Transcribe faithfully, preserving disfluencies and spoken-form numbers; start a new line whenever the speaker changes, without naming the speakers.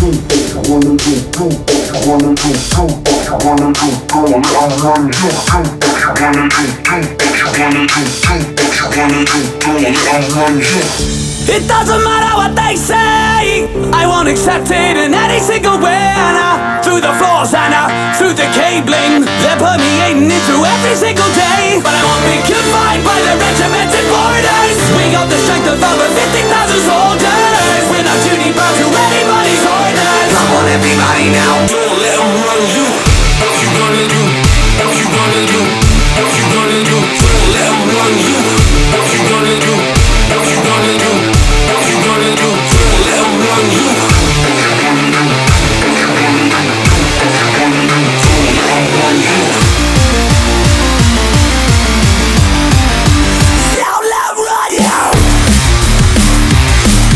It doesn't matter what they say, I won't accept it in any single way. And uh, through the floors and uh, through the cabling, they're permeating into every single day. But I won't be confined by the regimented borders. We got the strength of over fifty thousand soldiers.